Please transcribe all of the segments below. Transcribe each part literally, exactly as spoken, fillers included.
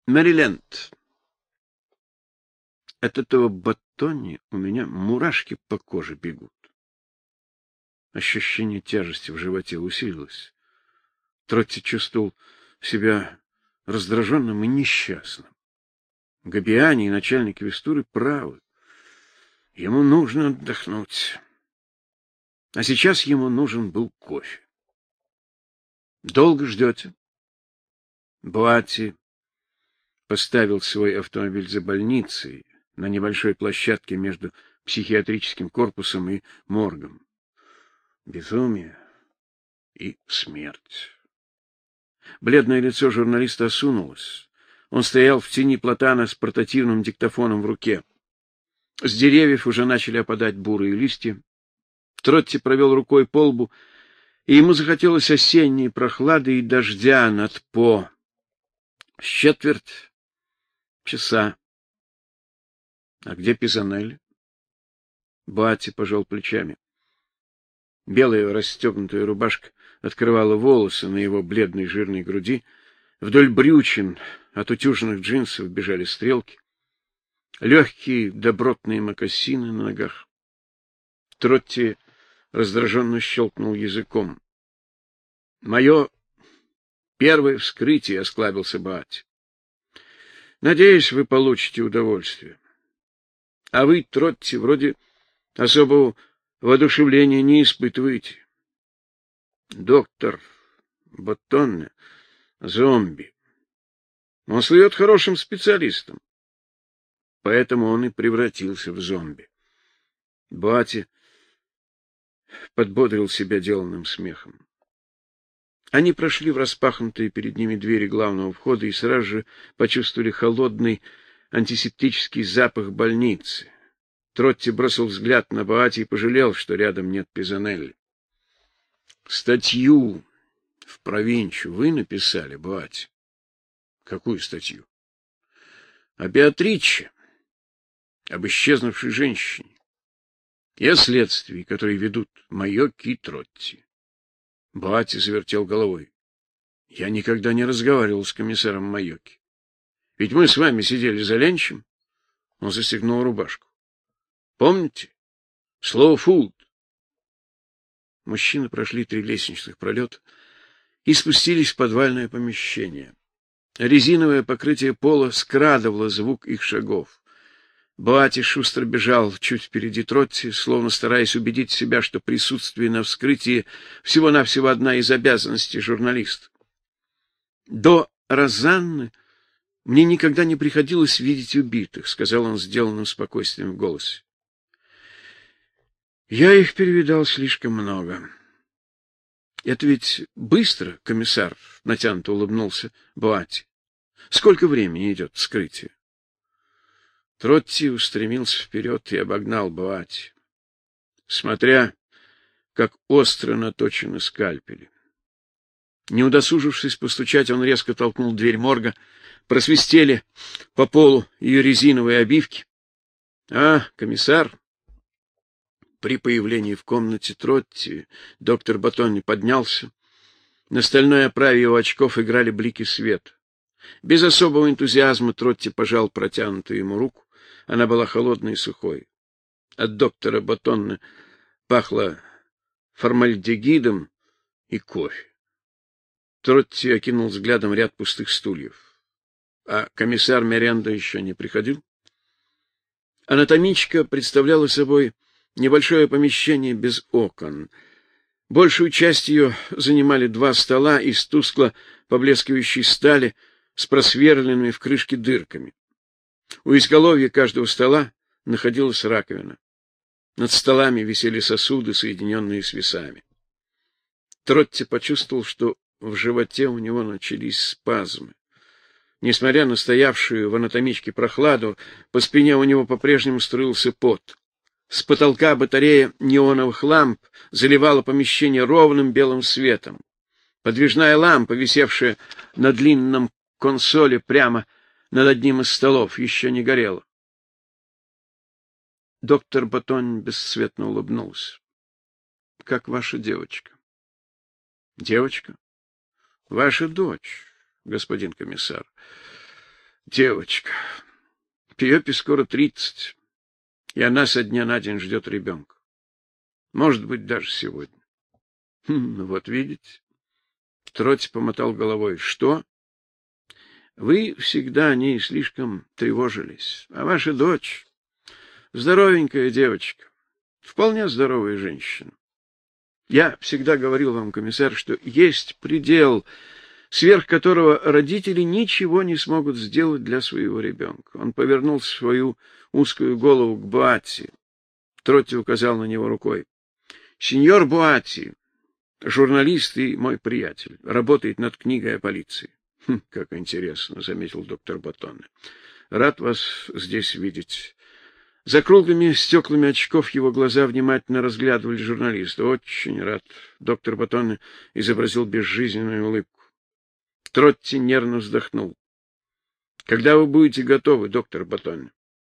Мэриленд. От этого Боттони у меня мурашки по коже бегут. Ощущение тяжести в животе усилилось. Тротти чувствовал себя раздраженным и несчастным. Габиани и начальник Вестуры правы. Ему нужно отдохнуть. А сейчас ему нужен был кофе. Долго ждете? Буатти поставил свой автомобиль за больницей на небольшой площадке между психиатрическим корпусом и моргом. Безумие и смерть. Бледное лицо журналиста осунулось. Он стоял в тени платана с портативным диктофоном в руке. С деревьев уже начали опадать бурые листья. Тротти провел рукой по лбу, и ему захотелось осенней прохлады и дождя над По. С четверть часа. А где Пизанелли? Буатти пожал плечами. Белая расстегнутая рубашка открывала волосы на его бледной жирной груди. Вдоль брючин от утюженных джинсов бежали стрелки. Легкие добротные мокасины на ногах. Тротти раздраженно щелкнул языком. — Мое первое вскрытие, — осклабился Буатти. — Надеюсь, вы получите удовольствие. А вы, Тротти, вроде особого воодушевления не испытываете. Доктор Боттони — зомби. Он слывет хорошим специалистом. Поэтому он и превратился в зомби. Буатти подбодрил себя деланным смехом. Они прошли в распахнутые перед ними двери главного входа и сразу же почувствовали холодный антисептический запах больницы. Тротти бросил взгляд на Буатти и пожалел, что рядом нет Пизанелли. — Статью в провинцию вы написали, Буатти? — Какую статью? — О Беатриче, об исчезнувшей женщине. И о следствии, которые ведут Майокки и Тротти. Буатти завертел головой. — Я никогда не разговаривал с комиссаром Майокки. Ведь мы с вами сидели за ленчем. Он застегнул рубашку. Помните? Слово «фуд». Мужчины прошли три лестничных пролета и спустились в подвальное помещение. Резиновое покрытие пола скрадывало звук их шагов. Буатти шустро бежал чуть впереди Тротти, словно стараясь убедить себя, что присутствие на вскрытии всего-навсего одна из обязанностей журналиста. До Розанны мне никогда не приходилось видеть убитых, — сказал он сделанным спокойствием в голосе. Я их перевидал слишком много. Это ведь быстро, комиссар, — натянуто улыбнулся Буатти. Сколько времени идет вскрытие? Тротти устремился вперед и обогнал Буатти, смотря, как остро наточены скальпели. Не удосужившись постучать, он резко толкнул дверь морга. Просвистели по полу ее резиновые обивки. — А, комиссар! При появлении в комнате Тротти доктор Боттони поднялся. На стальной оправе его очков играли блики света. Без особого энтузиазма Тротти пожал протянутую ему руку. Она была холодной и сухой. От доктора Боттони пахло формальдегидом и кофе. Тротти окинул взглядом ряд пустых стульев. А комиссар Меренда еще не приходил? Анатомичка представляла собой небольшое помещение без окон. Большую часть ее занимали два стола из тускло поблескивающей стали с просверленными в крышке дырками. У изголовья каждого стола находилась раковина. Над столами висели сосуды, соединенные с весами. Тротти почувствовал, что в животе у него начались спазмы. Несмотря на стоявшую в анатомичке прохладу, по спине у него по-прежнему струился пот. С потолка батарея неоновых ламп заливала помещение ровным белым светом. Подвижная лампа, висевшая на длинном консоли прямо над одним из столов, еще не горела. Доктор Боттони бесцветно улыбнулся. — Как ваша девочка? — Девочка? — Ваша дочь, господин комиссар. Девочка. Пиопе скоро тридцать, и она со дня на день ждет ребенка. Может быть, даже сегодня. Хм, вот видите. Тротти помотал головой. Что? Вы всегда о ней слишком тревожились. А ваша дочь здоровенькая девочка, вполне здоровая женщина. Я всегда говорил вам, комиссар, что есть предел, сверх которого родители ничего не смогут сделать для своего ребенка. Он повернул свою узкую голову к Буатти. Тротти указал на него рукой. Сеньор Буатти, журналист и мой приятель, работает над книгой о полиции. Хм, как интересно, заметил доктор Ботоне. Рад вас здесь видеть. За круглыми стеклами очков его глаза внимательно разглядывали журналиста. Очень рад. Доктор Ботоне изобразил безжизненную улыбку. Тротти нервно вздохнул. Когда вы будете готовы, доктор Ботоне?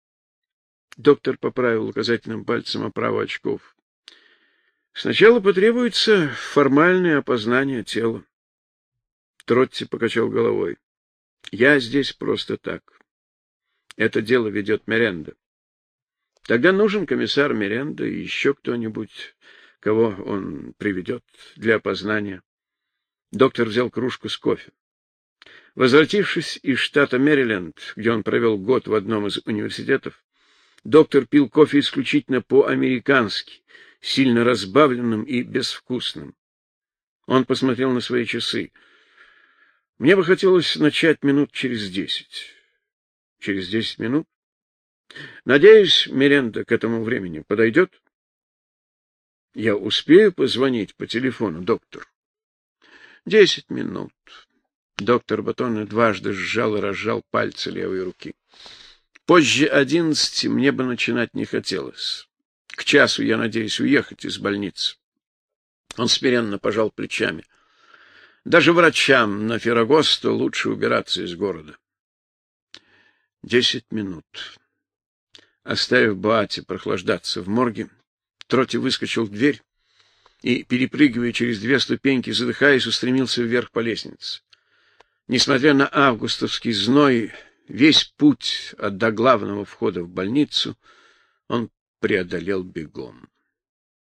Доктор поправил указательным пальцем оправу очков. Сначала потребуется формальное опознание тела. Тротти покачал головой. Я здесь просто так. Это дело ведет Миренда. Тогда нужен комиссар Миренда и еще кто-нибудь, кого он приведет для опознания. Доктор взял кружку с кофе. Возвратившись из штата Мэриленд, где он провел год в одном из университетов, доктор пил кофе исключительно по-американски, сильно разбавленным и безвкусным. Он посмотрел на свои часы. Мне бы хотелось начать минут через десять. Через десять минут? Надеюсь, Миренда к этому времени подойдет? Я успею позвонить по телефону, доктор? Десять минут. Доктор Ботоне дважды сжал и разжал пальцы левой руки. Позже одиннадцати мне бы начинать не хотелось. К часу я надеюсь уехать из больницы. Он смиренно пожал плечами. Даже врачам на Феррагосто лучше убираться из города. Десять минут. Оставив Буатти прохлаждаться в морге, Тротти выскочил в дверь и, перепрыгивая через две ступеньки, задыхаясь, устремился вверх по лестнице. Несмотря на августовский зной, весь путь от до главного входа в больницу он преодолел бегом.